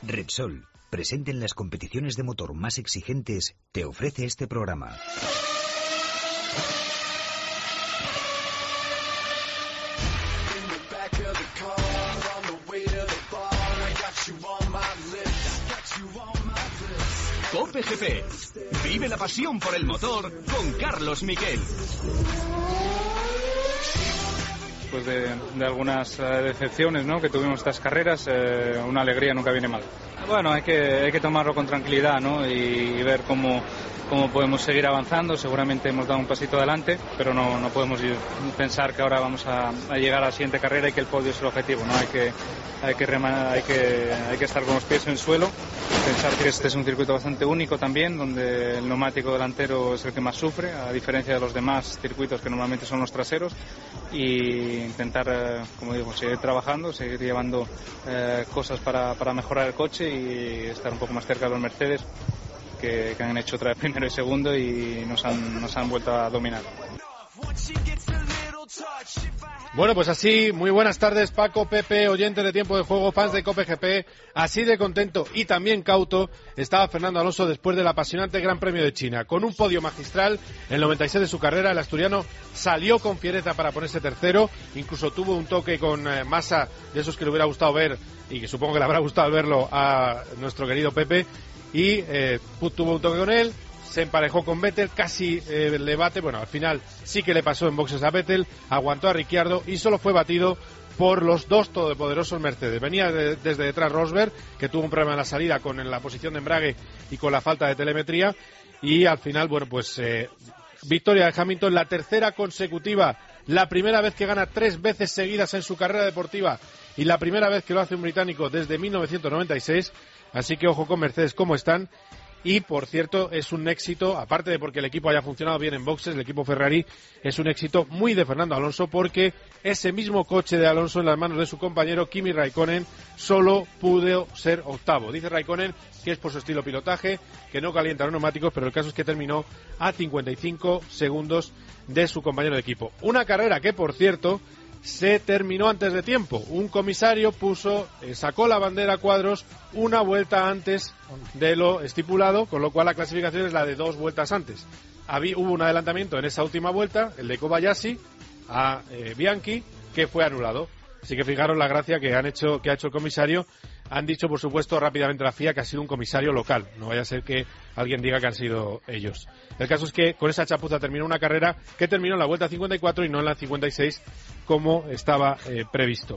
Repsol, presente en las competiciones de motor más exigentes, te ofrece este programa. COPE GP. Vive la pasión por el motor con Carlos Miquel. Después de algunas decepciones, ¿no?, que tuvimos estas carreras, una alegría nunca viene mal. Bueno, hay que tomarlo con tranquilidad, ¿no?, y ver cómo podemos seguir avanzando. Seguramente hemos dado un pasito adelante, pero no podemos pensar que ahora vamos a llegar a la siguiente carrera y que el podio es el objetivo, ¿no? Hay que estar con los pies en el suelo, pensar que este es un circuito bastante único también, donde el neumático delantero es el que más sufre, a diferencia de los demás circuitos que normalmente son los traseros, y intentar, como digo, seguir trabajando, seguir llevando cosas para mejorar el coche y estar un poco más cerca de los Mercedes, que han hecho otra vez primero y segundo y nos han vuelto a dominar. Bueno, pues así, muy buenas tardes, Paco, Pepe, oyentes de Tiempo de Juego, fans de COPE GP. Así de contento y también cauto estaba Fernando Alonso después del apasionante Gran Premio de China. Con un podio magistral, el 96 de su carrera, el asturiano salió con fiereza para ponerse tercero, incluso tuvo un toque con Massa, de esos que le hubiera gustado ver, y que supongo que le habrá gustado verlo a nuestro querido Pepe, y tuvo un toque con él. Se emparejó con Vettel, casi le bate, bueno, al final sí que le pasó en boxes a Vettel, aguantó a Ricciardo y solo fue batido por los dos todopoderosos Mercedes. Venía desde detrás Rosberg, que tuvo un problema en la salida con la posición de embrague y con la falta de telemetría, y al final, bueno, pues victoria de Hamilton, la tercera consecutiva, la primera vez que gana 3 veces seguidas en su carrera deportiva y la primera vez que lo hace un británico desde 1996, así que ojo con Mercedes cómo están. Y, por cierto, es un éxito, aparte de porque el equipo haya funcionado bien en boxes, el equipo Ferrari es un éxito muy de Fernando Alonso, porque ese mismo coche de Alonso en las manos de su compañero Kimi Raikkonen solo pudo ser octavo. Dice Raikkonen que es por su estilo pilotaje, que no calienta los neumáticos, pero el caso es que terminó a 55 segundos de su compañero de equipo. Una carrera que, por cierto, se terminó antes de tiempo. Un comisario sacó la bandera a cuadros una vuelta antes de lo estipulado, con lo cual la clasificación es la de 2 vueltas antes. Hubo un adelantamiento en esa última vuelta, el de Kobayashi a Bianchi, que fue anulado. Así que fijaros la gracia que ha hecho el comisario. Han dicho, por supuesto, rápidamente la FIA que ha sido un comisario local. No vaya a ser que alguien diga que han sido ellos. El caso es que con esa chapuza terminó una carrera que terminó en la vuelta 54 y no en la 56 como estaba previsto.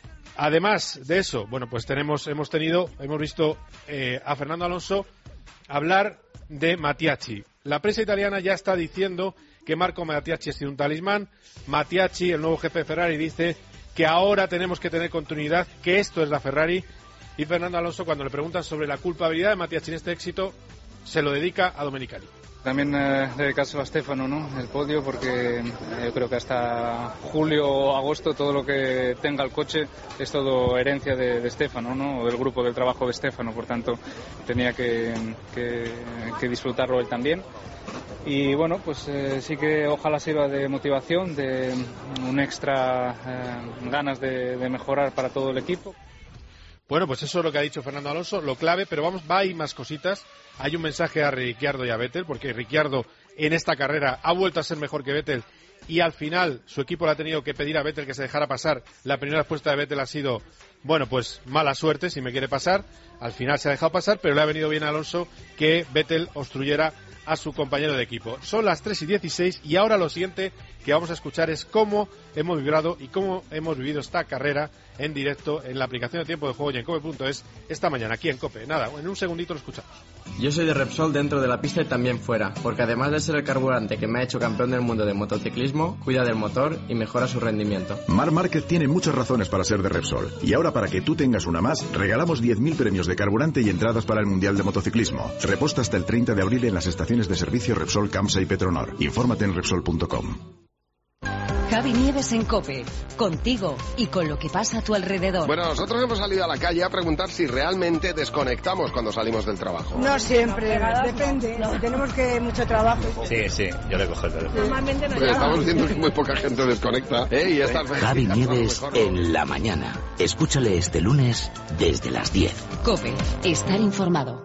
Además de eso, bueno, pues hemos visto a Fernando Alonso hablar de Mattiacci. La prensa italiana ya está diciendo que Marco Mattiacci ha sido un talismán. Mattiacci, el nuevo jefe de Ferrari, dice que ahora tenemos que tener continuidad, que esto es la Ferrari. Y Fernando Alonso, cuando le preguntan sobre la culpabilidad de Mattiacci en este éxito, se lo dedica a Domenicali. También dedicárselo a Stefano, ¿no?, el podio, porque yo creo que hasta julio o agosto todo lo que tenga el coche es todo herencia de Stefano, ¿no?, o del grupo del trabajo de Stefano. Por tanto, tenía que disfrutarlo él también. Y bueno, pues sí que ojalá sirva de motivación, de un extra ganas de mejorar para todo el equipo. Bueno, pues eso es lo que ha dicho Fernando Alonso, lo clave, pero hay más cositas. Hay un mensaje a Ricciardo y a Vettel, porque Ricciardo en esta carrera ha vuelto a ser mejor que Vettel y al final su equipo le ha tenido que pedir a Vettel que se dejara pasar. La primera respuesta de Vettel ha sido, bueno, pues mala suerte si me quiere pasar. Al final se ha dejado pasar, pero le ha venido bien a Alonso que Vettel obstruyera a su compañero de equipo. Son las 3:16 y ahora lo siguiente que vamos a escuchar es cómo hemos vibrado y cómo hemos vivido esta carrera en directo en la aplicación de Tiempo de Juego y en cope.es esta mañana aquí en COPE. Nada, en un segundito lo escuchamos. Yo soy de Repsol dentro de la pista y también fuera, porque además de ser el carburante que me ha hecho campeón del mundo de motociclismo, cuida del motor y mejora su rendimiento. Marc Márquez tiene muchas razones para ser de Repsol. Y ahora, para que tú tengas una más, regalamos 10.000 premios de carburante y entradas para el Mundial de Motociclismo. Reposta hasta el 30 de abril en las estaciones de servicio Repsol, Camsa y Petronor. Infórmate en Repsol.com. Javi Nieves en COPE, contigo y con lo que pasa a tu alrededor. Bueno, nosotros hemos salido a la calle a preguntar si realmente desconectamos cuando salimos del trabajo. No siempre, depende. Si tenemos mucho trabajo. Sí, yo le cojo el teléfono. Normalmente Porque estamos viendo que muy poca gente desconecta. Y estas Javi Nieves en la mañana. Escúchale este lunes desde las 10. COPE, estar informado.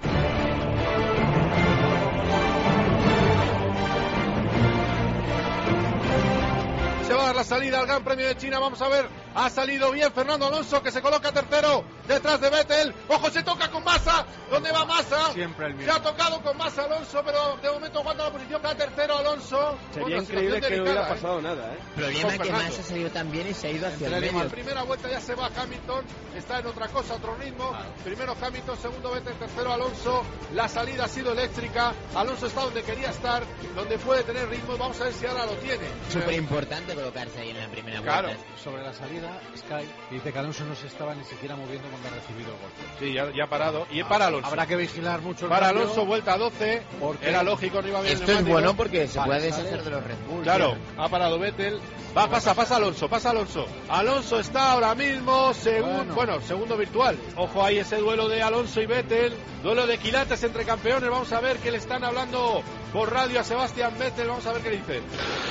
Se va a dar la salida al Gran Premio de China. Vamos a ver. Ha salido bien Fernando Alonso, que se coloca tercero detrás de Vettel. ¡Ojo, se toca con Massa! ¿Dónde va Massa? Siempre el mismo. Se ha tocado con Massa Alonso, pero de momento aguanta la posición para tercero Alonso. Sería increíble que no hubiera pasado nada, ¿eh? El problema es que Massa ha salido tan bien y se ha ido hacia el medio. La primera vuelta ya se va Hamilton, está en otra cosa, otro ritmo. Primero Hamilton, segundo Vettel, tercero Alonso. La salida ha sido eléctrica. Alonso está donde quería estar, donde puede tener ritmo. Vamos a ver si ahora lo tiene. Súper importante colocarse ahí en la primera vuelta. Claro. Sobre la salida, Sky dice que Alonso no se estaba ni siquiera moviendo cuando ha recibido el golpe. Sí, ya ha parado. Y para Alonso. Habrá que vigilar mucho el Para cambio, Alonso, vuelta a 12. Era lógico, no iba bien. Esto es bueno porque se puede deshacer de los Red Bull. Claro, ha parado Vettel. Pasa Alonso. Alonso está ahora mismo segundo virtual. Ojo ahí ese duelo de Alonso y Vettel. Duelo de quilates entre campeones. Vamos a ver qué le están hablando por radio a Sebastián Vettel. Vamos a ver qué dice.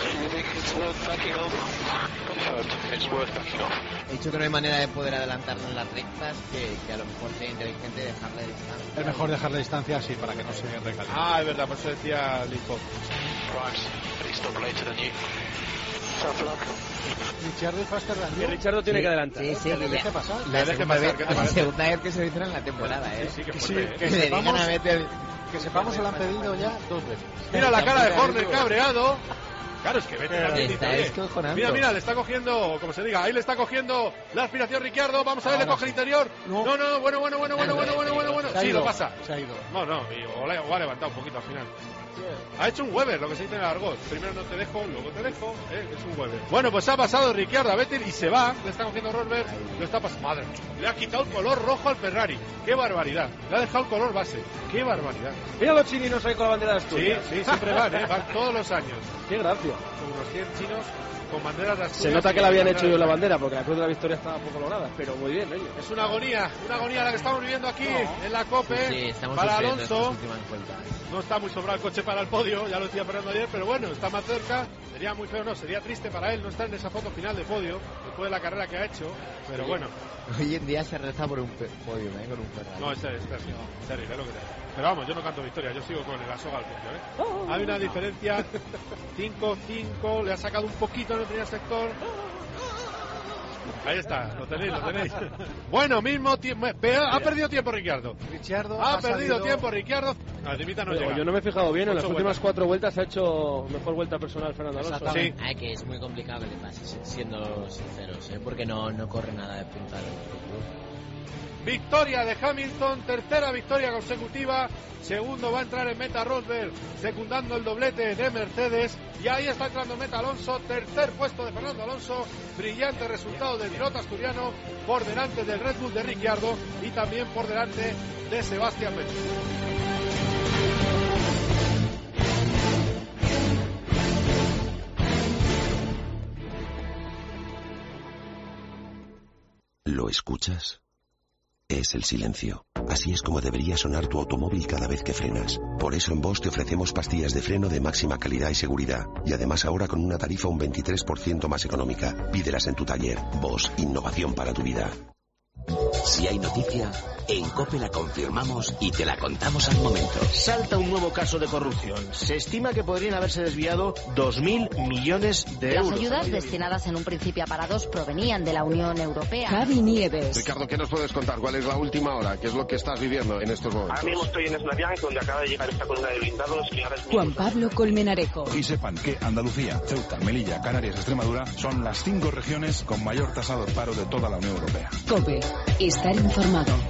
He dicho que no hay manera de poder adelantarnos en las rectas, que a lo mejor sería inteligente dejarle distancia. Es mejor dejarle distancia así para que no se recaliente. Es verdad, por eso decía Lico. Richardo y Faster than you. Richardo tiene que adelantar. Sí, Que le deje pasar. La segunda vez que se lo hicieron en la temporada, Que sepamos se lo han pedido ya 2 veces. Mira la cara de Horner cabreado. Claro, es que Vettel mira, le está cogiendo, como se diga, ahí le está cogiendo la aspiración Ricciardo. Vamos a ver, le coge el interior. No, bueno. Sí, lo pasa. Se ha ido. No, o ha levantado un poquito al final. Ha hecho un Weber, lo que se dice en el argot. Primero no te dejo, luego te dejo. Es un Weber. Bueno, pues ha pasado Ricciardo a Vettel y se va. Le está cogiendo Rosberg. Lo está pasando. Madre, le ha quitado el color rojo al Ferrari. ¡Qué barbaridad! Le ha dejado el color base. ¡Qué barbaridad! Mira los chininos ahí con la bandera de Asturias. Sí, siempre van todos los años. ¡Qué gracia! Son unos 100 chinos con banderas de Asturias. Se nota que le habían hecho yo la bandera, porque la Cruz de la Victoria estaba poco lograda, pero muy bien ellos. Es una agonía la que estamos viviendo aquí en la COPE. Para Alonso. No está muy sobrado el coche para el podio, ya lo decía Fernando ayer, pero bueno, está más cerca. Sería muy feo, sería triste para él no estar en esa foto final de podio, después de la carrera que ha hecho, pero bueno. Hoy en día se reza por un podio, con un Ferrari. No, es terrible, es lo que te... Pero vamos, yo no canto victoria, yo sigo con la soga al podio, Hay una diferencia, 5-5, le ha sacado un poquito en el primer sector. Ahí está, lo tenéis. Bueno, mismo tiempo. Ha perdido tiempo Ricciardo. Ha perdido tiempo Ricciardo. Yo no me he fijado bien, en las últimas 4 vueltas ha hecho mejor vuelta personal Fernando Alonso. Sí. Que es muy complicado que le pase, siendo sinceros, porque no corre nada de punta. Victoria de Hamilton, tercera victoria consecutiva. Segundo va a entrar en meta Rosberg, secundando el doblete de Mercedes. Y ahí está entrando en meta Alonso, tercer puesto de Fernando Alonso. Brillante resultado del piloto asturiano, por delante del Red Bull de Ricciardo y también por delante de Sebastián Vettel. ¿Lo escuchas? Es el silencio. Así es como debería sonar tu automóvil cada vez que frenas. Por eso en Bosch te ofrecemos pastillas de freno de máxima calidad y seguridad. Y además ahora con una tarifa un 23% más económica. Pídelas en tu taller. Bosch, innovación para tu vida. Si hay noticia, en COPE la confirmamos y te la contamos al momento. Salta un nuevo caso de corrupción. Se estima que podrían haberse desviado 2.000 millones de euros. Las ayudas destinadas en un principio a parados provenían de la Unión Europea. Javi Nieves. Ricardo, ¿qué nos puedes contar? ¿Cuál es la última hora? ¿Qué es lo que estás viviendo en estos momentos? Ahora mismo estoy en Esnavián, donde acaba de llegar esta columna de blindados. Juan Pablo Colmenarejo. Y sepan que Andalucía, Ceuta, Melilla, Canarias y Extremadura son las 5 regiones con mayor tasa de paro de toda la Unión Europea. COPE. Estar informado.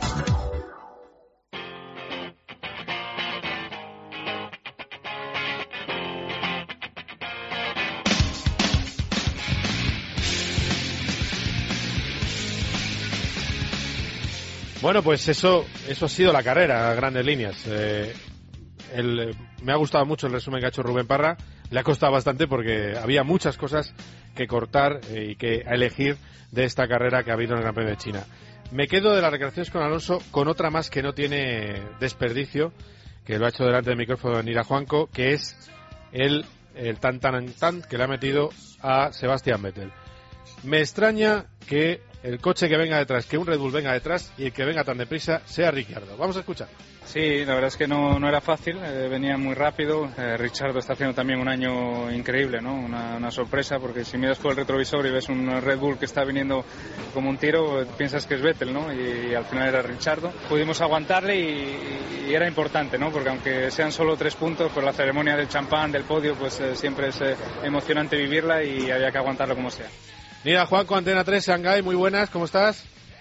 Bueno, pues eso ha sido la carrera a grandes líneas. Me ha gustado mucho el resumen que ha hecho Rubén Parra. Le ha costado bastante porque había muchas cosas que cortar y que elegir de esta carrera que ha habido en el Gran Premio de China. Me quedo de las declaraciones con Alonso con otra más que no tiene desperdicio, que lo ha hecho delante del micrófono de Nira Juanco, que es el tan que le ha metido a Sebastian Vettel. Me extraña que el coche que venga detrás, que un Red Bull venga detrás y el que venga tan deprisa sea Ricciardo. Vamos a escuchar. Sí, la verdad es que no era fácil, venía muy rápido. Ricciardo está haciendo también un año increíble, ¿no? Una sorpresa, porque si miras por el retrovisor y ves un Red Bull que está viniendo como un tiro, piensas que es Vettel, ¿no? Y al final era Ricciardo. Pudimos aguantarle y era importante, ¿no? Porque aunque sean solo 3 puntos, pues la ceremonia del champán, del podio, pues siempre es emocionante vivirla y había que aguantarlo como sea. Mira, Juanco, Antena 3, Shanghái, muy buenas, ¿cómo estás?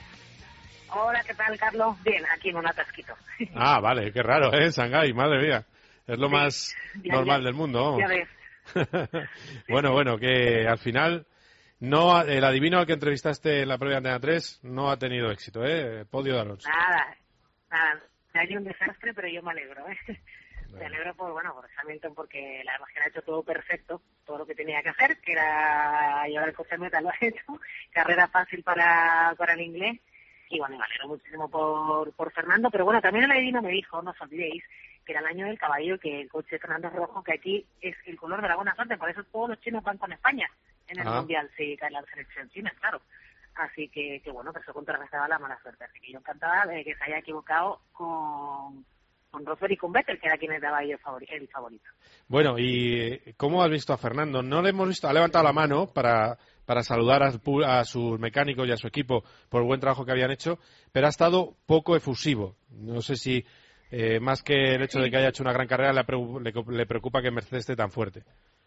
Hola, ¿qué tal, Carlos? Bien, aquí en un atasquito. Ah, vale, qué raro, Shanghái, madre mía. Es lo más normal del mundo, vamos. Ya ves. Bueno, que al final no el adivino al que entrevistaste en la previa Antena 3 no ha tenido éxito, podio de Alonso. Nada. Hay un desastre, pero yo me alegro, Me alegro por Hamilton, porque la verdad es que ha hecho todo perfecto, todo lo que tenía que hacer, que era llevar el coche a meta, lo ha hecho. Carrera fácil para el inglés. Y bueno, me alegro muchísimo por Fernando, pero bueno, también el adivino me dijo, no os olvidéis, que era el año del caballo, que el coche de Fernando es rojo, que aquí es el color de la buena suerte, por eso todos los chinos van con España en el Mundial, si cae la selección china, claro. Así que bueno, que eso contrarrestaba la mala suerte, así que yo encantada de que se haya equivocado con Rosberg y con Vettel, que era quien estaba ahí el favorito. Bueno, ¿y cómo has visto a Fernando? No le hemos visto, ha levantado la mano para saludar a sus mecánicos y a su equipo por el buen trabajo que habían hecho, pero ha estado poco efusivo. No sé si más que el hecho de que haya hecho una gran carrera le preocupa que Mercedes esté tan fuerte.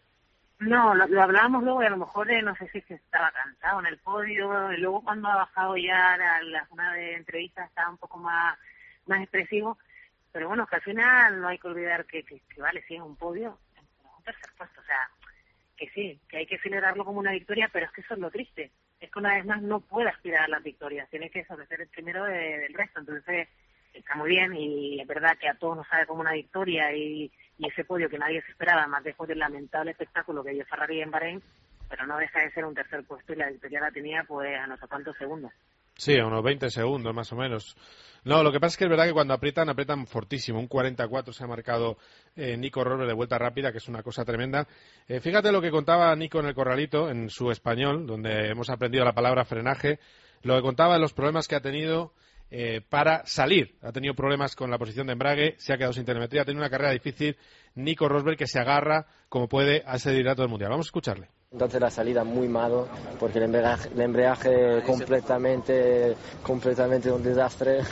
No, lo hablábamos luego y a lo mejor no sé si es que estaba cansado en el podio, y luego cuando ha bajado ya la zona de entrevistas estaba un poco más expresivo, pero bueno, que al final no hay que olvidar que vale, sí, es un podio, un tercer puesto, o sea, que sí, que hay que celebrarlo como una victoria, pero es que eso es lo triste, es que una vez más no puede aspirar a las victorias, tiene que ser el primero del resto, entonces está muy bien y es verdad que a todos nos sabe como una victoria y ese podio que nadie se esperaba, más después del lamentable espectáculo que dio Ferrari en Bahrein, pero no deja de ser un tercer puesto y la victoria la tenía pues a no sé cuántos segundos. Sí, a unos 20 segundos más o menos. No, lo que pasa es que es verdad que cuando aprietan fortísimo. Un 44 se ha marcado Nico Rosberg de vuelta rápida, que es una cosa tremenda. Fíjate lo que contaba Nico en el corralito, en su español, donde hemos aprendido la palabra frenaje. Lo que contaba de los problemas que ha tenido para salir. Ha tenido problemas con la posición de embrague, se ha quedado sin telemetría, ha tenido una carrera difícil. Nico Rosberg, que se agarra como puede a ese liderato del Mundial. Vamos a escucharle. Entonces la salida muy malo, porque el embrague completamente un desastre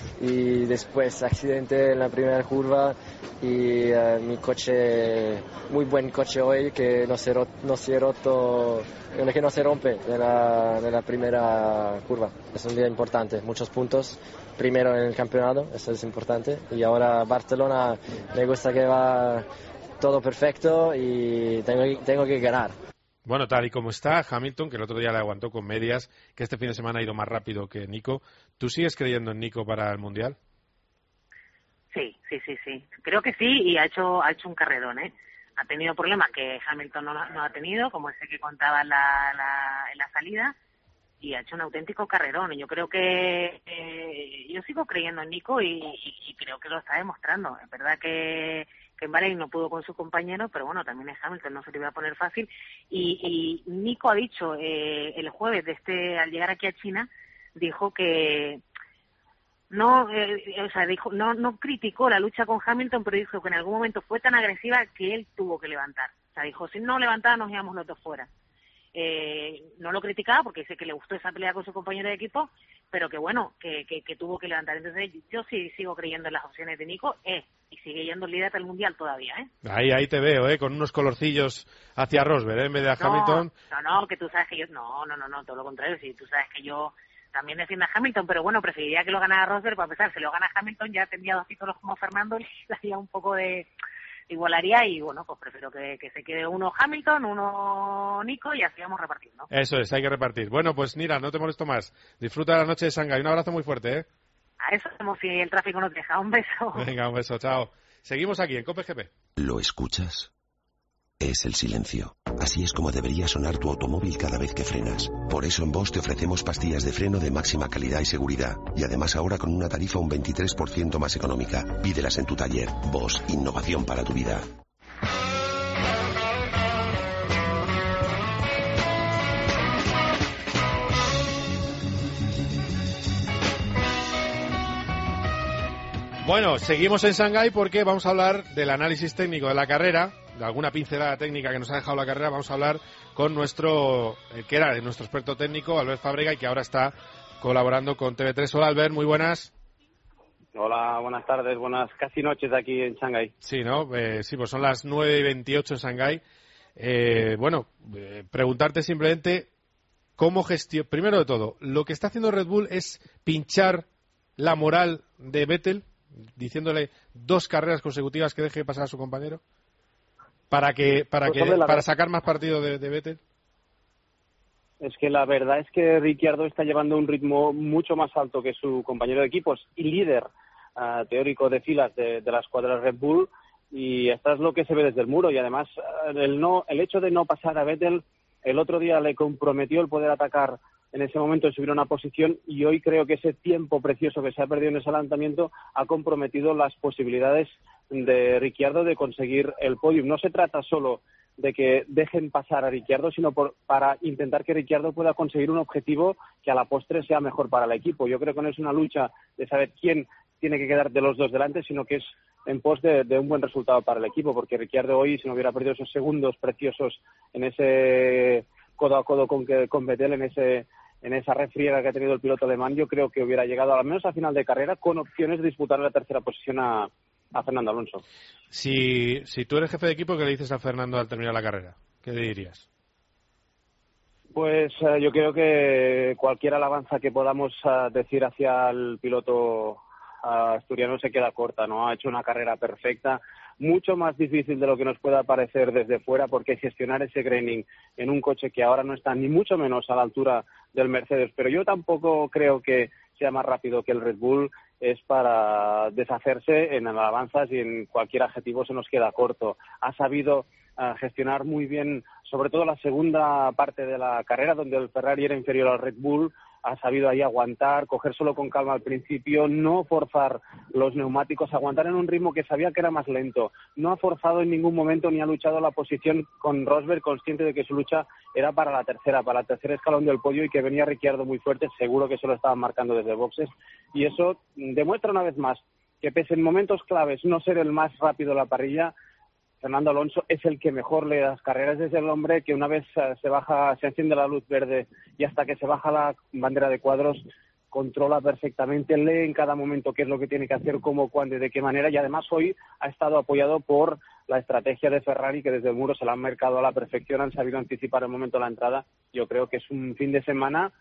y después accidente en la primera curva y mi coche, muy buen coche hoy, que no se roto, que no se rompe en la primera curva. Es un día importante, muchos puntos. Primero en el campeonato, eso es importante, y ahora Barcelona me gusta que va todo perfecto y tengo que ganar. Bueno, tal y como está Hamilton, que el otro día le aguantó con medias, que este fin de semana ha ido más rápido que Nico, ¿tú sigues creyendo en Nico para el Mundial? Sí. Creo que sí, y ha hecho un carrerón, Ha tenido problemas que Hamilton no ha tenido, como ese que contaba en la salida, y ha hecho un auténtico carrerón. Y yo creo que yo sigo creyendo en Nico y creo que lo está demostrando. Es verdad que en Bahrein no pudo con su compañero, pero bueno, también es Hamilton, no se le iba a poner fácil. Y Nico ha dicho el jueves al llegar aquí a China, dijo que no criticó la lucha con Hamilton, pero dijo que en algún momento fue tan agresiva que él tuvo que levantar. O sea, dijo, si no levantaba nos íbamos los dos fuera. No lo criticaba porque dice que le gustó esa pelea con su compañero de equipo, pero que bueno, que tuvo que levantar. Entonces yo sí sigo creyendo en las opciones de Nico, y sigue yendo el líder del Mundial todavía, Ahí te veo, con unos colorcillos hacia Rosberg, en vez de a Hamilton. No, que tú sabes que yo, no, todo lo contrario, sí, tú sabes que yo también defiendo a Hamilton, pero bueno, preferiría que lo ganara Rosberg, para empezar, si lo gana Hamilton ya tendría 2 títulos como Fernando, y le daría un poco de igualaría, y bueno, pues prefiero que se quede uno Hamilton, uno Nico, y así vamos repartiendo. Eso es, hay que repartir. Bueno, pues mira, no te molesto más. Disfruta de la noche de Shanghái. Un abrazo muy fuerte, A eso hacemos si el tráfico nos deja. Un beso. Venga, un beso, chao. Seguimos aquí en COPE GP. ¿Lo escuchas? es el silencio. Así es como debería sonar tu automóvil cada vez que frenas. Por eso en Bosch te ofrecemos pastillas de freno de máxima calidad y seguridad. Y además ahora con una tarifa un 23% más económica. Pídelas en tu taller. Bosch, innovación para tu vida. Bueno, seguimos en Shanghái porque vamos a hablar del análisis técnico de la carrera, de alguna pincelada técnica que nos ha dejado la carrera. Vamos a hablar con nuestro experto técnico, Albert Fábrega, y que ahora está colaborando con TV3. Hola, Albert, muy buenas. Hola, buenas tardes, buenas casi noches aquí en Shanghái. Sí, ¿no? Sí, pues son las 9:28 en Shanghái. Preguntarte simplemente cómo primero de todo, lo que está haciendo Red Bull es pinchar la moral de Vettel, diciéndole 2 carreras consecutivas que deje pasar a su compañero para sacar más partido de Vettel. Es que la verdad es que Ricciardo está llevando un ritmo mucho más alto que su compañero de equipos y líder teórico de filas de la escuadra Red Bull, y esto es lo que se ve desde el muro. Y además el hecho de no pasar a Vettel el otro día le comprometió el poder atacar en ese momento y subir a una posición, y hoy creo que ese tiempo precioso que se ha perdido en ese lanzamiento ha comprometido las posibilidades de Ricciardo de conseguir el podium. No se trata solo de que dejen pasar a Ricciardo, sino para intentar que Ricciardo pueda conseguir un objetivo que a la postre sea mejor para el equipo. Yo creo que no es una lucha de saber quién tiene que quedar de los dos delante, sino que es en pos de un buen resultado para el equipo, porque Ricciardo hoy, si no hubiera perdido esos segundos preciosos en ese codo a codo con Vettel, en esa refriega que ha tenido el piloto alemán, yo creo que hubiera llegado al menos a final de carrera con opciones de disputar la tercera posición a Fernando Alonso. Si tú eres jefe de equipo, ¿qué le dices a Fernando al terminar la carrera? ¿Qué le dirías? Pues yo creo que cualquier alabanza que podamos decir hacia el piloto asturiano se queda corta, ¿no? Ha hecho una carrera perfecta, mucho más difícil de lo que nos pueda parecer desde fuera, porque gestionar ese graining en un coche que ahora no está ni mucho menos a la altura del Mercedes, pero yo tampoco creo que sea más rápido que el Red Bull, es para deshacerse en alabanzas, y en cualquier adjetivo se nos queda corto. Ha sabido gestionar muy bien, sobre todo la segunda parte de la carrera, donde el Ferrari era inferior al Red Bull. Ha sabido ahí aguantar, coger solo con calma al principio, no forzar los neumáticos, aguantar en un ritmo que sabía que era más lento. No ha forzado en ningún momento ni ha luchado la posición con Rosberg, consciente de que su lucha era para el tercer escalón del podio, y que venía Ricciardo muy fuerte, seguro que se lo estaban marcando desde boxes. Y eso demuestra una vez más que, pese en momentos claves no ser el más rápido de la parrilla, Fernando Alonso es el que mejor lee las carreras. Es el hombre que una vez se enciende la luz verde y hasta que se baja la bandera de cuadros, controla perfectamente, lee en cada momento qué es lo que tiene que hacer, cómo, cuándo y de qué manera. Y además hoy ha estado apoyado por la estrategia de Ferrari, que desde el muro se la han marcado a la perfección, han sabido anticipar el momento de la entrada. Yo creo que es un fin de semana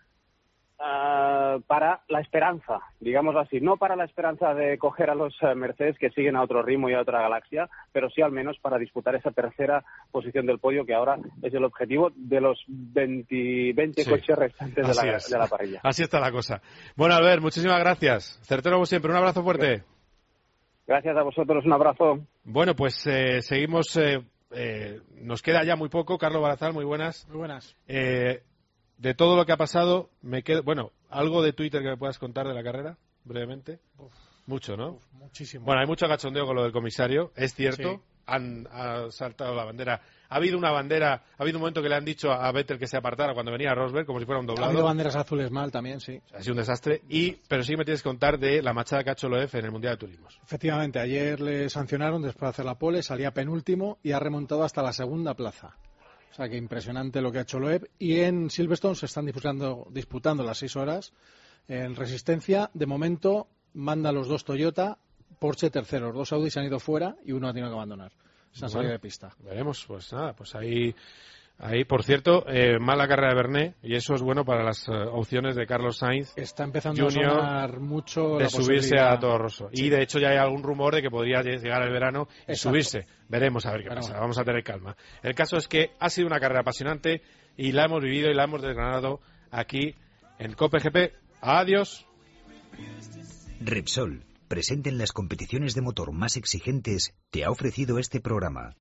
para la esperanza, digamos así, no para la esperanza de coger a los Mercedes, que siguen a otro ritmo y a otra galaxia, pero sí al menos para disputar esa tercera posición del podio, que ahora es el objetivo de los 20 coches restantes de la parrilla. Así está la cosa. Bueno, Albert, muchísimas gracias. Certero como siempre, un abrazo fuerte. Gracias a vosotros, un abrazo. Bueno, pues seguimos, nos queda ya muy poco. Carlos Barazal, muy buenas. Muy buenas. De todo lo que ha pasado, me quedo... Bueno, ¿algo de Twitter que me puedas contar de la carrera, brevemente? Mucho, ¿no? Muchísimo. Bueno, hay mucho cachondeo con lo del comisario, es cierto. Sí. Ha saltado la bandera. Ha habido un momento que le han dicho a Vettel que se apartara cuando venía Rosberg, como si fuera un doblado. Ha habido banderas azules mal también, sí. Ha sido un desastre. Pero sí me tienes que contar de la machada que ha hecho Loef en el Mundial de Turismos. Efectivamente, ayer le sancionaron después de hacer la pole, salía penúltimo y ha remontado hasta la segunda plaza. O sea, que impresionante lo que ha hecho Loeb. Y en Silverstone se están disputando las 6 horas. En resistencia, de momento, manda los 2 Toyota, Porsche terceros. 2 Audi se han ido fuera y uno ha tenido que abandonar. Se han salido de pista. Veremos, pues nada, pues ahí por cierto, mala carrera de Bernet, y eso es bueno para las opciones de Carlos Sainz. Está empezando Junior, a sonar mucho de subirse a Toro Rosso. Sí. Y de hecho ya hay algún rumor de que podría llegar el verano y subirse. Veremos a ver qué pasa, vamos a tener calma. El caso es que ha sido una carrera apasionante y la hemos vivido y la hemos desgranado aquí en COPE GP. Adiós. Repsol, presente en las competiciones de motor más exigentes, te ha ofrecido este programa.